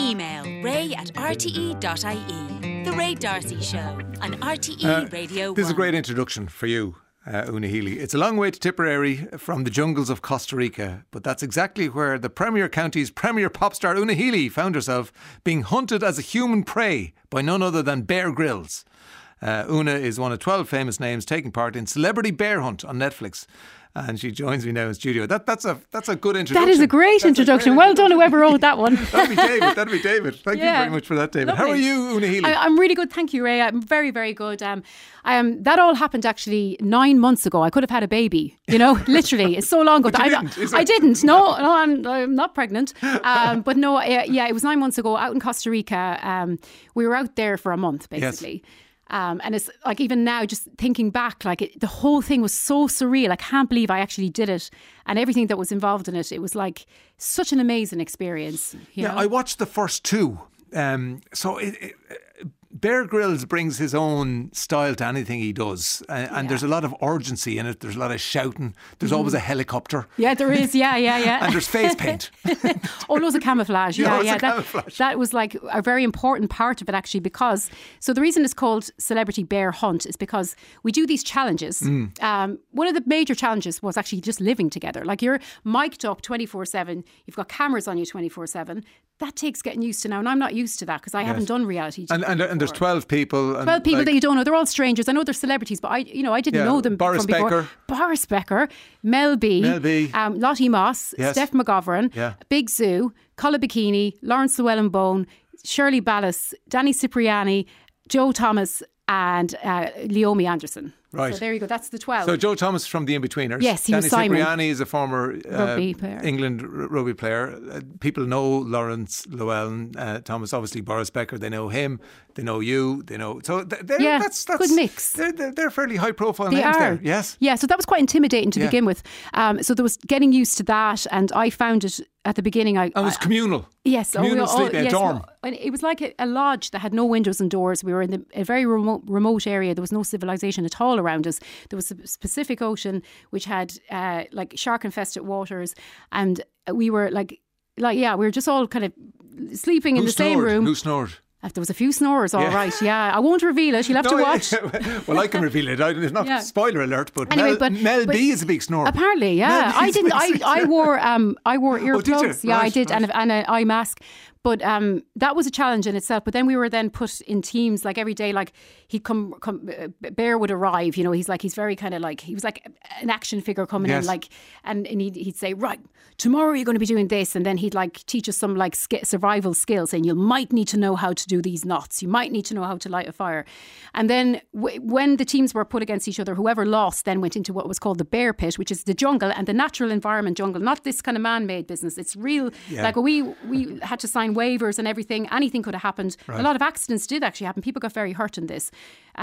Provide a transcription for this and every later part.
Email ray@rte.ie. The Ray D'Arcy Show on RTE Radio 1. This is a great introduction for you, Una Healy. It's a long way to Tipperary from the jungles of Costa Rica, but that's exactly where the Premier County's premier pop star Una Healy found herself being hunted as a human prey by none other than Bear Grylls. Una is one of 12 famous names taking part in Celebrity Bear Hunt on Netflix. And she joins me now in studio. That's a good introduction. That is a great introduction. Well done, whoever wrote that one. That'd be David. Thank you very much for that, David. Lovely. How are you, Una Healy? I'm really good, thank you, Ray. I'm very, very good. That all happened actually 9 months ago. I could have had a baby, literally. It's so long ago. I didn't. No, I'm not pregnant. But no, it was 9 months ago out in Costa Rica. We were out there for a month, basically. Yes. And it's like, even now, just thinking back, the whole thing was so surreal. I can't believe I actually did it, and everything that was involved in it. It was like such an amazing experience. You know? I watched the first two. Bear Grylls brings his own style to anything he does, and there's a lot of urgency in it. There's a lot of shouting. There's always a helicopter. Yeah, there is. Yeah. And there's face paint. Loads of camouflage. Camouflage. That was like a very important part of it, actually, because the reason it's called Celebrity Bear Hunt is because we do these challenges. One of the major challenges was actually just living together. Like, you're mic'd up 24/7. You've got cameras on you 24/7. That takes getting used to now, and I'm not used to that because I haven't done reality TV. And there's 12 people. 12 people that you don't know. They're all strangers. I know they're celebrities, but I didn't know them Boris from before. Becker. Boris Becker, Mel B, Lottie Moss, Steph McGovern, Big Zoo, Colin Bikini, Lawrence Llewellyn-Bone, Shirley Ballas, Danny Cipriani, Joe Thomas, and Leomi Anderson. Right. So there you go. That's the 12. So Joe Thomas from the In-Betweeners. Yes, he was Simon. Danny Cipriani is a former rugby player. England rugby player. People know Lawrence Llewellyn Thomas. Obviously Boris Becker. They know him. They know you. They know. So that's good mix. They're fairly high profile names there. Yes. Yeah. So that was quite intimidating to begin with. So there was getting used to that, and I found it at the beginning. It was communal. Yes. Communal sleep, a dorm. And it was like a lodge that had no windows and doors. We were in a very remote area. There was no civilization at all around us. There was a Pacific Ocean which had like shark infested waters, and we were we were just all kind of sleeping in the same room. Who snored? There was a few snorers, all right. Yeah, I won't reveal it. You'll have to watch. Well, I can reveal it. It's not spoiler alert, but anyway, Mel B is a big snorer. Apparently, yeah. I didn't. I wore earplugs. Right, I did, and an eye mask. But that was a challenge in itself. But then we were then put in teams, like every day, like he'd come Bear would arrive, he's very kind of like, he was like an action figure coming in, like, and he'd say, right, tomorrow you're going to be doing this. And then he'd like teach us some like survival skills, saying you might need to know how to do these knots. You might need to know how to light a fire. And then when the teams were put against each other, whoever lost then went into what was called the bear pit, which is the jungle and the natural environment jungle, not this kind of man-made business. It's real. Like we had to sign waivers and everything. Anything could have happened. Right. A lot of accidents did actually happen. People got very hurt in this.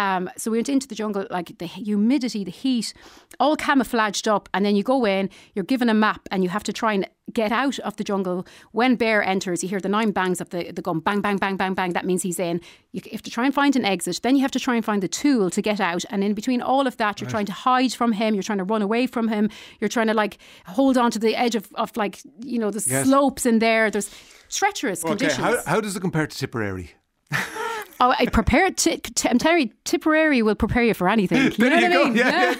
So we went into the jungle, like the humidity, the heat, all camouflaged up. And then you go in, you're given a map, and you have to try and get out of the jungle. When Bear enters, you hear the 9 bangs of the gun. Bang, bang, bang, bang, bang. That means he's in. You have to try and find an exit. Then you have to try and find the tool to get out. And in between all of that, you're trying to hide from him. You're trying to run away from him. You're trying to like hold on to the edge of like, the slopes in there. There's treacherous conditions. How does it compare to Tipperary? I prepared. I'm telling you, Tipperary will prepare you for anything. You know what I mean?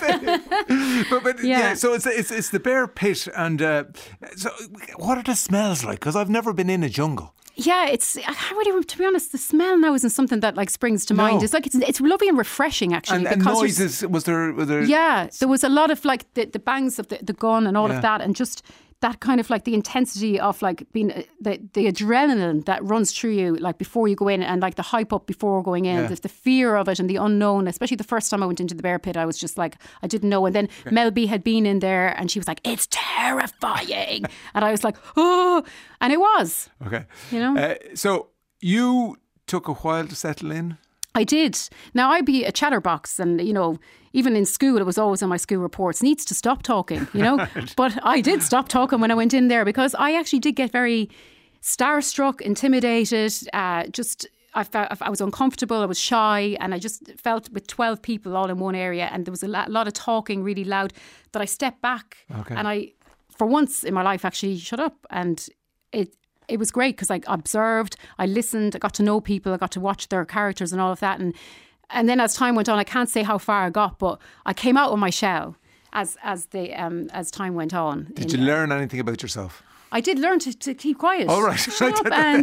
Yeah. So it's the bear pit, and so what are the smells like? Because I've never been in a jungle. Yeah, I can't really, to be honest, the smell now isn't something that like springs to mind. It's like it's lovely and refreshing actually. And noises, was there? Yeah, there was a lot of like the bangs of the gun and all of that, and just that kind of like the intensity of like being the adrenaline that runs through you like before you go in, and like the hype up before going in, the fear of it and the unknown. Especially the first time I went into the bear pit, I was just like, I didn't know. And then Mel B had been in there and she was like, it's terrifying. And I was like, oh, and it was. Okay. So you took a while to settle in? I did. Now, I'd be a chatterbox, and, even in school, it was always on my school reports, needs to stop talking, But I did stop talking when I went in there, because I actually did get very starstruck, intimidated, I was uncomfortable, I was shy, and I just felt with 12 people all in one area, and there was a lot of talking really loud, that I stepped back and I, for once in my life, actually shut up, and it was great because I observed, I listened, I got to know people, I got to watch their characters and all of that. And then as time went on, I can't say how far I got, but I came out of my shell as time went on. Did you learn anything about yourself? I did learn to keep quiet. Oh, right. To shut up and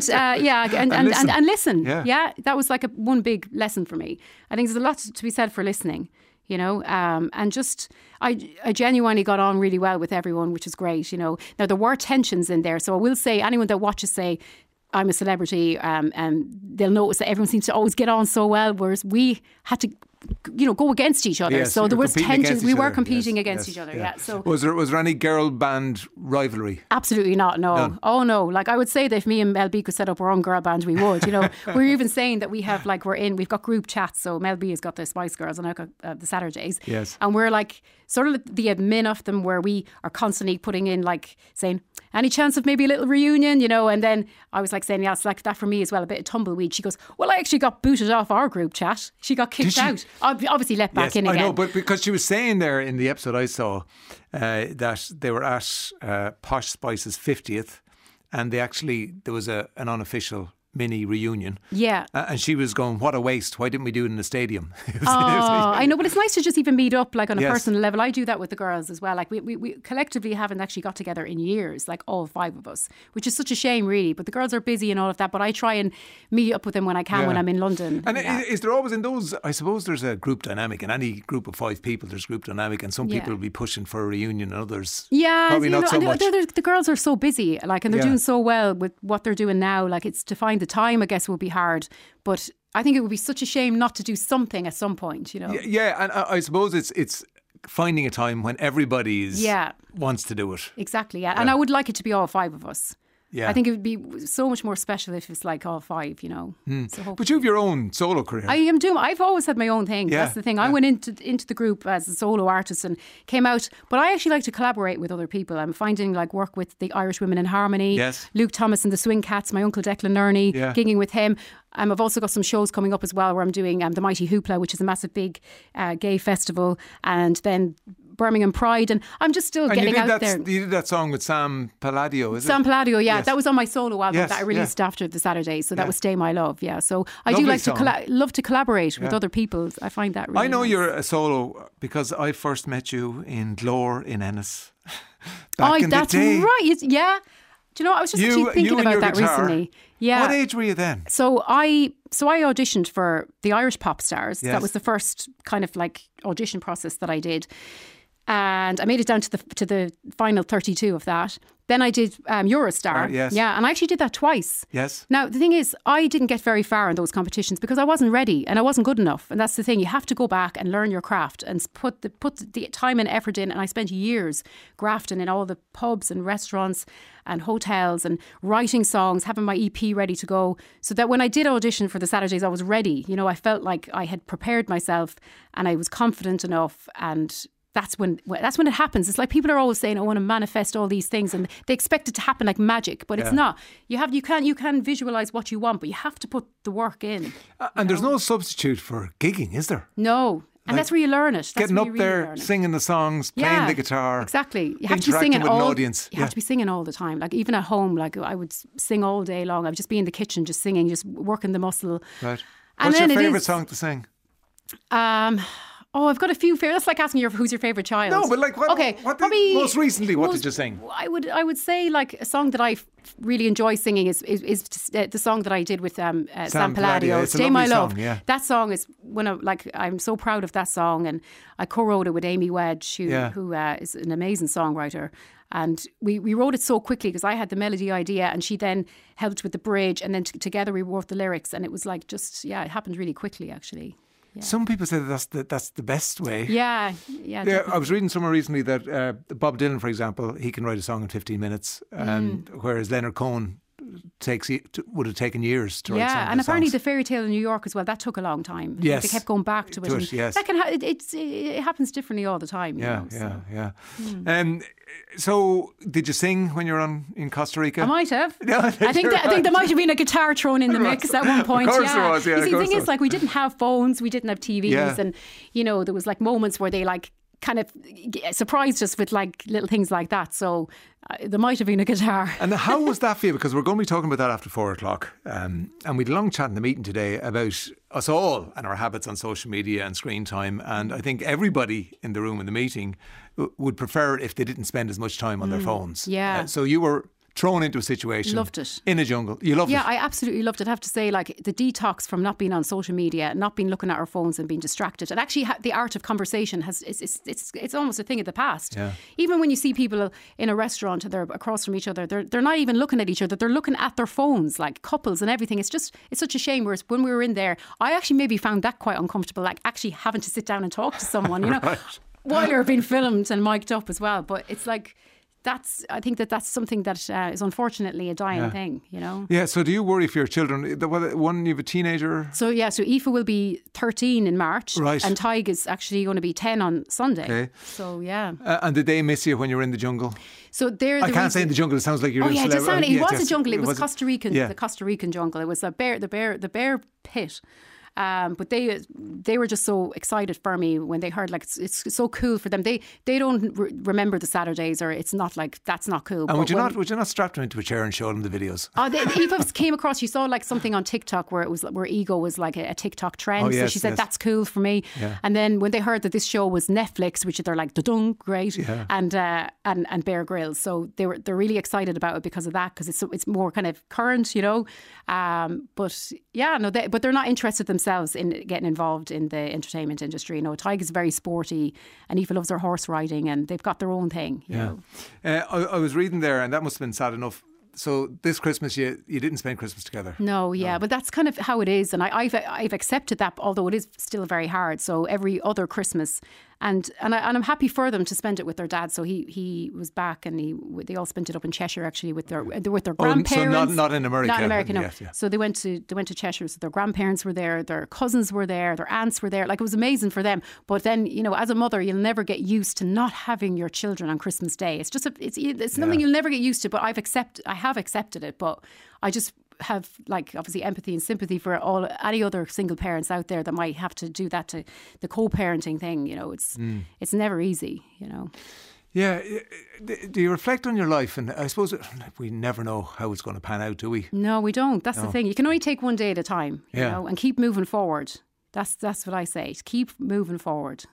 listen. Yeah. That was like one big lesson for me. I think there's a lot to be said for listening, you know, and just I genuinely got on really well with everyone, which is great, you know. Now, there were tensions in there. So I will say, anyone that watches say, I'm a celebrity, and they'll notice that everyone seems to always get on so well, whereas we had to, you know, go against each other. Yes, so there was tension. We were other. competing Yes, against yes, each other. yeah. Yeah. So was there any girl band rivalry? Absolutely not. No. None. Oh no. Like I would say that if me and Mel B could set up our own girl band, we would. You know, we're even saying that we have we've got group chats. So Mel B has got the Spice Girls and I've got the Saturdays. Yes. And we're like sort of the admin of them, where we are constantly putting in like saying, any chance of maybe a little reunion, you know? And then I was like saying, yeah, it's like that for me as well, a bit of tumbleweed. She goes, well, I actually got booted off our group chat. She got kicked out. Obviously let back in again. I know, but because she was saying there in the episode I saw that they were at Posh Spice's 50th, and there was an unofficial mini reunion. Yeah. And she was going, what a waste. Why didn't we do it in the stadium? I know, but it's nice to just even meet up like on a Yes. personal level. I do that with the girls as well. Like we collectively haven't actually got together in years, like all 5 of us, which is such a shame really. But the girls are busy and all of that. But I try and meet up with them when I can, when I'm in London. And is there always in those, I suppose there's a group dynamic. In any group of 5 people, there's group dynamic, and some people will be pushing for a reunion and others probably not so much. The girls are so busy, like, and they're Yeah. doing so well with what they're doing now. Like, it's to find the time, I guess, will be hard. But I think it would be such a shame not to do something at some point, you know. Yeah, and I suppose it's finding a time when everybody wants to do it. Exactly, yeah. And I would like it to be all 5 of us. Yeah. I think it would be so much more special if it's like all 5, you know. So But you have your own solo career. I've always had my own thing. Yeah, That's the thing. I went into the group as a solo artist and came out. But I actually like to collaborate with other people. I'm finding like work with the Irish Women in Harmony. Yes. Luke Thomas and the Swing Cats. My uncle Declan Nerney. Yeah. Gigging with him. I've also got some shows coming up as well where I'm doing the Mighty Hoopla, which is a massive big gay festival, and then Birmingham Pride, and I'm just still getting out there. You did that song with Sam Palladio, is it? Sam Palladio, yeah. Yes. That was on my solo album Yes, that I released after the Saturday. So that Yeah. was Stay My Love, yeah. So I Lovely do like song. to love to collaborate with other people. I find that really I know nice. you're a solo because I first met you in Glore in Ennis. Back in that's the day. right. Yeah. Do you know, I was just actually thinking and about your that guitar. recently. Yeah. What age were you then? So I auditioned for the Irish Pop Stars. Yes. That was the first kind of like audition process that I did. And I made it down to the final 32 of that. Then I did Eurostar. Yes. Yeah, and I actually did that twice. Yes. Now, the thing is, I didn't get very far in those competitions because I wasn't ready and I wasn't good enough. And that's the thing. You have to go back and learn your craft and put the time and effort in. And I spent years grafting in all the pubs and restaurants and hotels and writing songs, having my EP ready to go. So that when I did audition for the Saturdays, I was ready. You know, I felt like I had prepared myself and I was confident enough, and that's when it happens. It's like people are always saying, I want to manifest all these things, and they expect it to happen like magic, but it's not. You can visualize what you want, but you have to put the work in. And there's no substitute for gigging, is there? No. And that's where you learn it. That's Getting where up you really there, learn it. singing the songs, playing the guitar. Exactly. You have to be interacting singing with an audience. You have to be singing all the time. Like even at home, like I would sing all day long. I would just be in the kitchen, just singing, just working the muscle. Right. And What's your then favourite song to sing? I've got a few favourites. That's like asking who's your favourite child. No, but like most recently, what did you sing? I would say like a song that I really enjoy singing is the song that I did with Sam Palladio. It's a Stay My lovely Love. song, yeah. That song is I'm so proud of that song, and I co-wrote it with Amy Wedge, who is an amazing songwriter. And we wrote it so quickly because I had the melody idea and she then helped with the bridge, and then together we wrote the lyrics, and it was like it happened really quickly actually. Yeah. Some people say that's the best way. Yeah. I was reading somewhere recently that Bob Dylan, for example, he can write a song in 15 minutes, and whereas Leonard Cohen would have taken years to write some of and the apparently songs. the Fairy Tale in New York as well, that took a long time. Yes. They kept going back to it. Yes. That can it happens differently all the time. Yeah. So did you sing when you were in Costa Rica? I might have. No, I think there might have been a guitar thrown in the mix at one point. Of course there was, You see, the thing there is, like, we didn't have phones, we didn't have TVs, and you know, there was like moments where they like kind of surprised us with like little things like that. So there might have been a guitar. And how was that for you? Because we're going to be talking about that after 4 o'clock. And we had a long chat in the meeting today about us all and our habits on social media and screen time. And I think everybody in the room in the meeting would prefer if they didn't spend as much time on their phones. Yeah. So you were thrown into a situation. Loved it. In a jungle. You loved it. Yeah, I absolutely loved it. I have to say, like, the detox from not being on social media, not being looking at our phones and being distracted, and actually the art of conversation it's almost a thing of the past. Yeah. Even when you see people in a restaurant and they're across from each other, they're not even looking at each other, they're looking at their phones, like couples and everything. It's such a shame. Whereas when we were in there, I actually maybe found that quite uncomfortable, like actually having to sit down and talk to someone, you know, Right. while you're being filmed and mic'd up as well. But it's like, I think that's something that is unfortunately a dying thing, you know. Yeah, so do you worry for your children? One, you have a teenager? So Aoife will be 13 in March. Right. And Tig is actually going to be 10 on Sunday. Okay. So, yeah. And did they miss you when you were in the jungle? So I can't say in the jungle, it sounds like you're in it just sounded, it was a jungle. It was the Costa Rican jungle. It was the bear pit. But they were just so excited for me when they heard, like, it's so cool for them. They don't remember the Saturdays, or it's not like that's not cool. And would you not strap them into a chair and show them the videos? Eva came across. She saw like something on TikTok where ego was like a TikTok trend. Oh, yes, so she said that's cool for me. Yeah. And then when they heard that this show was Netflix, which they're like, da-dung, great, Yeah. and Bear Grylls, so they're really excited about it because of that, because it's more kind of current, you know. But they're not interested themselves in getting involved in the entertainment industry. You know, Tig is very sporty, and Aoife loves her horse riding, and they've got their own thing. You know. I was reading there, and that must have been sad enough. So this Christmas, you didn't spend Christmas together. No, but that's kind of how it is, and I've accepted that, although it is still very hard. So every other Christmas, and I'm happy for them to spend it with their dad. So he was back, and they all spent it up in Cheshire actually with their grandparents. So not in America. Not in America, no. Yes, yeah. So they went to Cheshire. So their grandparents were there, their cousins were there, their aunts were there. Like, it was amazing for them. But then, you know, as a mother, you'll never get used to not having your children on Christmas Day. It's just it's something you'll never get used to. But I have accepted it. But I just have, like, obviously empathy and sympathy for any other single parents out there that might have to do that, to the co-parenting thing. You know, it's never easy, you know. Yeah. Do you reflect on your life? And I suppose we never know how it's going to pan out, do we? No, we don't. That's the thing. You can only take one day at a time, you know, and keep moving forward. That's what I say. Keep moving forward.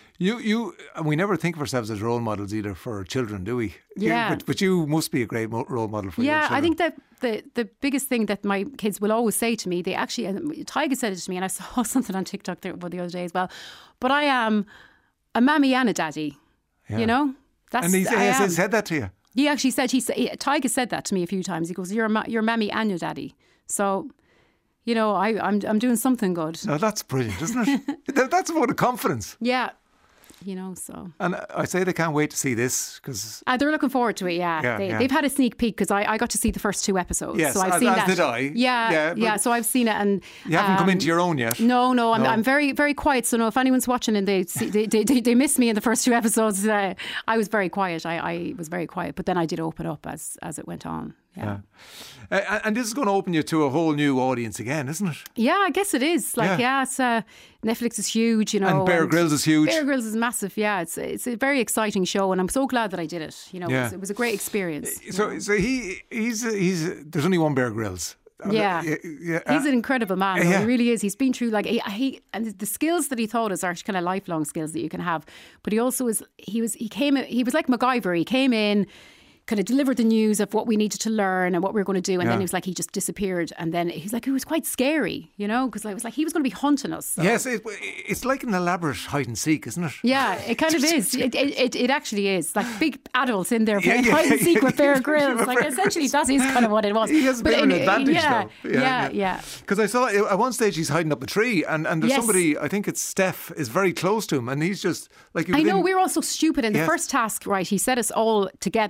And we never think of ourselves as role models either for children, do we? Yeah. But you must be a great role model for your children. Yeah, I think that the biggest thing that my kids will always say to me, Tiger said it to me, and I saw something on TikTok the other day as well, but I am a mammy and a daddy, you know? And he said that to you? He actually said, Tiger said that to me a few times. He goes, you're mammy and your daddy. So, you know, I'm doing something good. Oh, that's brilliant, isn't it? That's a vote of confidence. Yeah. You know, so. And I say they can't wait to see this because they're looking forward to it. They've had a sneak peek because I got to see the first 2 episodes. Yes, so I've seen that. Did I? Yeah. So I've seen it, and you haven't come into your own yet. No. I'm very, very quiet. So no, if anyone's watching and they missed me in the first 2 episodes, I was very quiet. I was very quiet, but then I did open up as it went on. Yeah. And this is going to open you to a whole new audience again, isn't it? Yeah, I guess it is. Like, it's Netflix is huge, you know. And Bear Grylls is huge. Bear Grylls is massive. Yeah, it's a very exciting show, and I'm so glad that I did it. You know, it was a great experience. So he's there's only one Bear Grylls. Yeah. He's an incredible man. He really is. He's been through, like, and the skills that he taught us are kind of lifelong skills that you can have. But he also he was like MacGyver. He came in, kind of delivered the news of what we needed to learn and what we were going to do, and then he was like, he just disappeared, and then he's like, it was quite scary, you know, because I was like, he was going to be hunting us. So. Yes, it's like an elaborate hide and seek, isn't it? Yeah, it kind of is. It actually is, like big adults in there playing hide and seek with Bear Grylls. Like, essentially, that is kind of what it was. He has a bit of an advantage, though. Yeah. Because I saw at one stage he's hiding up a tree, and there's somebody, I think it's Steph, is very close to him, and he's just like. I know, we were all so stupid in the first task. Right, he set us all together to do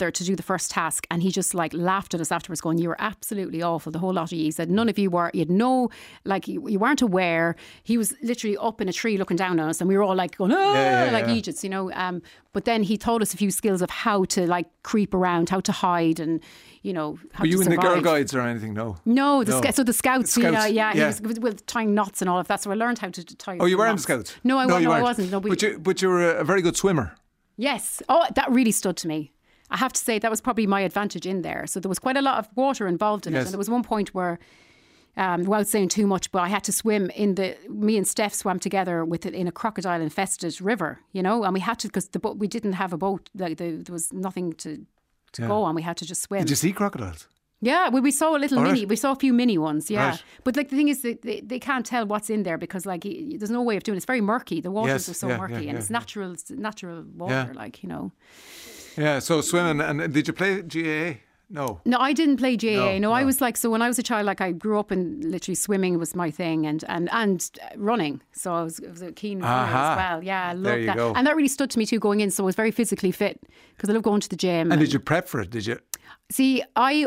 the first task, and he just like laughed at us afterwards, going, "You were absolutely awful, the whole lot of you." He said, "None of you were, you had no, like you weren't aware." He was literally up in a tree looking down on us, and we were all like going, "Oh," like Egypts, you know. But then he taught us a few skills of how to like creep around, how to hide, and you know, how Were you to in the survive. Girl Guides or anything? No. No, so the scouts, you know, yeah. he was with tying knots and all of that. So I learned how to tie. Oh, you were in the knots. Scouts? No, I weren't. wasn't. No, but you were a very good swimmer. Yes. Oh, that really stood to me. I have to say that was probably my advantage in there. So there was quite a lot of water involved in it. And there was one point where, without saying too much, but I had to swim me and Steph swam together in a crocodile infested river, you know, and we had to, because we didn't have a boat, like there was nothing to go on. We had to just swim. Did you see crocodiles? Yeah, we saw we saw a few mini ones, yeah. Right. But like the thing is, they can't tell what's in there because like there's no way of doing it. It's very murky. The waters are so murky and it's natural water, like, you know. Yeah, so swimming. And did you play GAA? No. No, I didn't play GAA. No, no. I was like, so when I was a child, like I grew up and literally swimming was my thing and running. So I was a keen runner as well. Yeah, I loved that. Go. And that really stood to me too going in. So I was very physically fit because I love going to the gym. And did you prep for it? Did you? See, I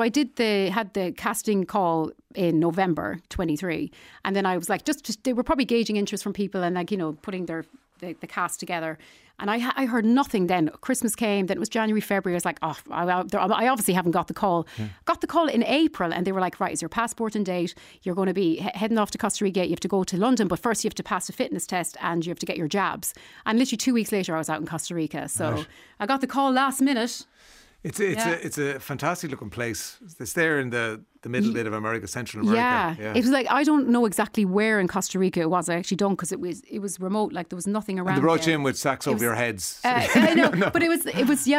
had the casting call in November 23, and then I was like, just they were probably gauging interest from people and like, you know, putting the cast together. And I heard nothing then. Christmas came, then it was January, February. I was like, oh, I obviously haven't got the call. Yeah. Got the call in April, and they were like, right, is your passport in date? You're going to be heading off to Costa Rica. You have to go to London, but first you have to pass a fitness test and you have to get your jabs. And literally 2 weeks later, I was out in Costa Rica. So I got the call last minute. It's a fantastic looking place. It's there in the middle bit of America, Central America. Yeah, it was like I don't know exactly where in Costa Rica it was. I actually don't because it was remote. Like there was nothing around. And they brought there. you in with sacks over your heads. I know, no. But it was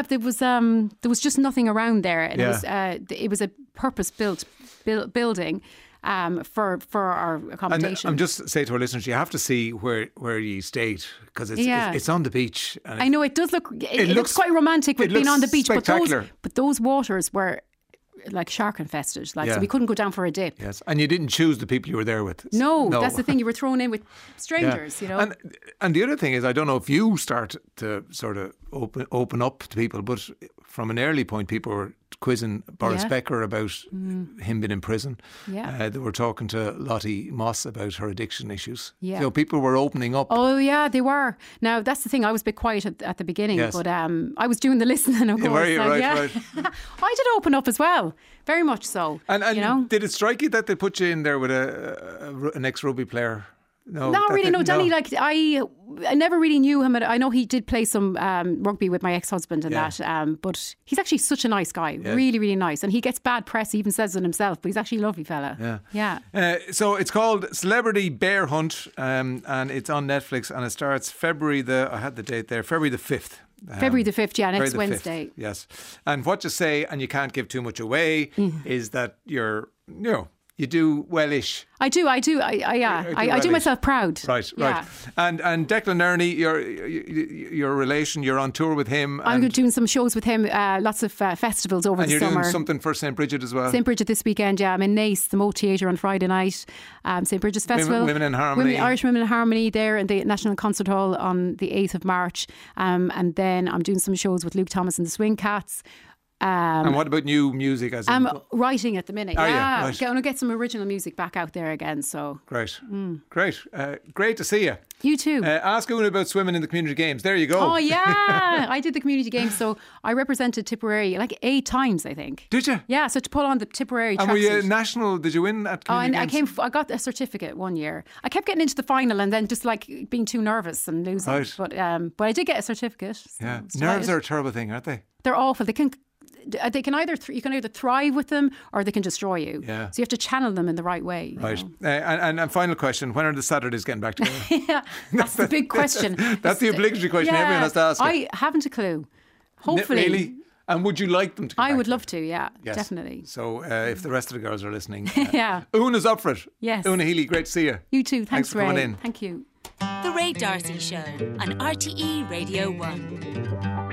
there was just nothing around there, and it was a purpose built building. For our accommodation. And I'm just saying to our listeners, you have to see where you stayed because it's on the beach. And I know it does look. It looks quite romantic with being on the beach, but those waters were like shark infested. Like so, we couldn't go down for a dip. Yes, and you didn't choose the people you were there with. No, that's the thing. You were thrown in with strangers. You know. And the other thing is, I don't know if you start to sort of open up to people, but from an early point, people were quizzing Boris Becker about him being in prison. Yeah. They were talking to Lottie Moss about her addiction issues. Yeah. So people were opening up. Oh, yeah, they were. Now, that's the thing. I was a bit quiet at the beginning, but I was doing the listening, of course. Right. I did open up as well. Very much so. And you know? Did it strike you that they put you in there with an ex-rugby player? No, not really. No, Danny. Like I never really knew him. I know he did play some rugby with my ex-husband and that. But he's actually such a nice guy. Yeah. Really, really nice. And he gets bad press. He even says it himself. But he's actually a lovely fella. Yeah. So it's called Celebrity Bear Hunt, and it's on Netflix. And it starts February I had the date there. February the 5th. February the 5th, next Wednesday. 5th, yes. And what you say, and you can't give too much away, is that you do well-ish. I do. I do myself proud. Right. And Declan Ernie, your relation, you're on tour with him. I'm doing some shows with him, lots of festivals over the summer. And you're doing something for St. Bridget as well? St. Bridget this weekend, I'm in Nace, the Moat Theatre on Friday night. St. Bridget's Festival. Women in Harmony. Irish Women in Harmony there in the National Concert Hall on the 8th of March. And then I'm doing some shows with Luke Thomas and the Swing Cats. And what about new music? I'm writing at the minute. Right. I'm going to get some original music back out there again. So great. Great to see you. You too. Ask Una about swimming in the community games. There you go. Oh yeah, I did the community games. So I represented Tipperary like 8 times, I think. Did you? Yeah. So to pull on the Tipperary. And were you national? Did you win at community games? I got a certificate one year. I kept getting into the final and then just like being too nervous and losing. Right. But I did get a certificate. So yeah. Nerves are a terrible thing, aren't they? They're awful. They can either you can either thrive with them or they can destroy you. Yeah. So you have to channel them in the right way. Right. And final question: when are the Saturdays getting back together? Yeah, that's the big question. That's the obligatory question everyone has to ask. I haven't a clue. Hopefully. Really? And would you like them to? I would love to. Yeah, yes. Definitely. So if the rest of the girls are listening, yeah, Una's up for it. Yes. Una Healy, great to see you. You too. Thanks for coming in. Thank you. The Ray D'Arcy Show on RTE Radio 1.